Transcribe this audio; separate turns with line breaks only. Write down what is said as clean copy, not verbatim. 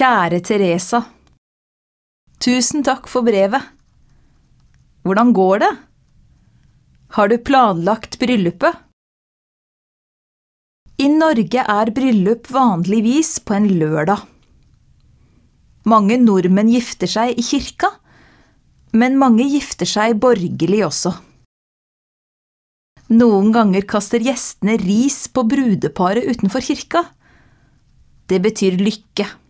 Kjære Teresa, tusen takk for brevet. Hvordan går det? Har du planlagt bryllupet? I Norge bryllup vanligvis på en lørdag. Mange nordmenn gifter seg i kirka, men mange gifter seg borgerlig også. Noen ganger kaster gjestene ris på brudeparet utenfor kirka. Det betyr lykke.